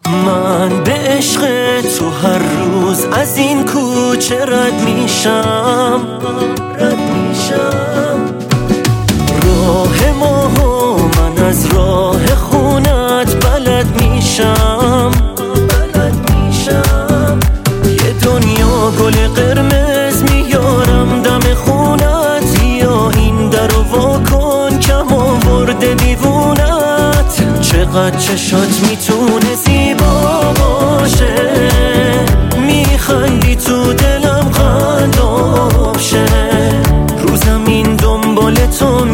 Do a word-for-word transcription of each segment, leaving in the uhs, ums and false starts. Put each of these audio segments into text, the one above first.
من به عشق تو هر روز از این کوچه رد میشم رد میشم راه ما و من از راه خونت بلد میشم بلد میشم یه دنیا گل قرمز میارم دم خونت یا این درو واکن کم آورده دیوونت چقدر چشات میتونه زیبا باشه میخندی تو دلم قلاب شه رو زمین دنبال تو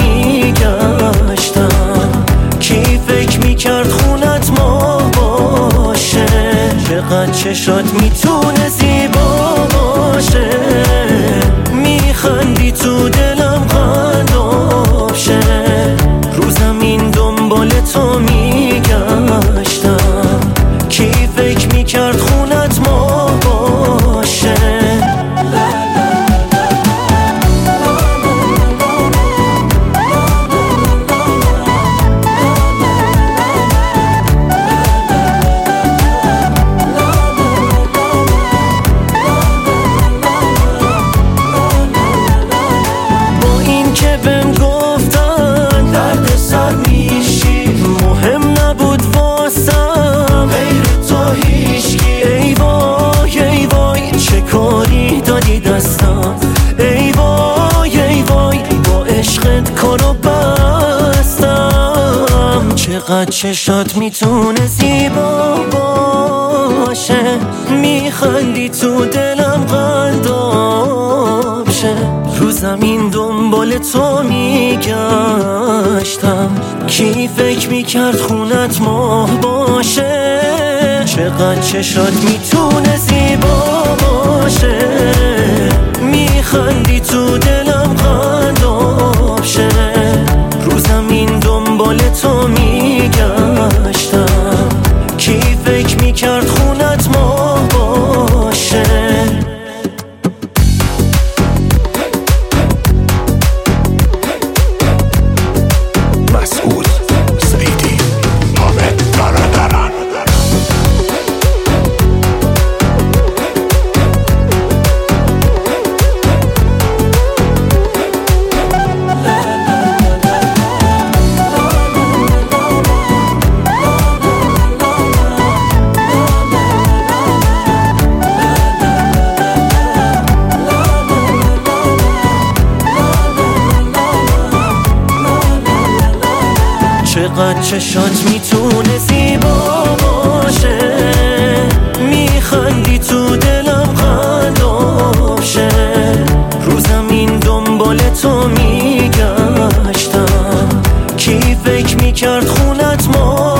میگشتم کی فکر میکرد خونت ما باشه چقدر چشات میتونه زیبا باشه میخندی تو دلم قلاب شه رو زمین دنبال تو میگشتم کی فکر میکرد خونت ما باشه ای وای ای وای با عشقت کارو بستم چقدر چشات میتونه زیبا باشه میخندی تو دلم قلاب شه رو زمین دنبال تو میگشتم کی فکر میکرد خونت ماه باشه چقدر چشات میتونه زیبا باشه میخندی تو دلم قلاب شه رو زمین دنبال تو میگشتم کی فکر میکرد خونت ما باشه مسعود سعیدی حامد برادران چقدر چشات میتونه زیبا باشه میخندی تو دلم قلاب شه رو زمین دنبال تو میگشتم کی فکر میکرد خونت ما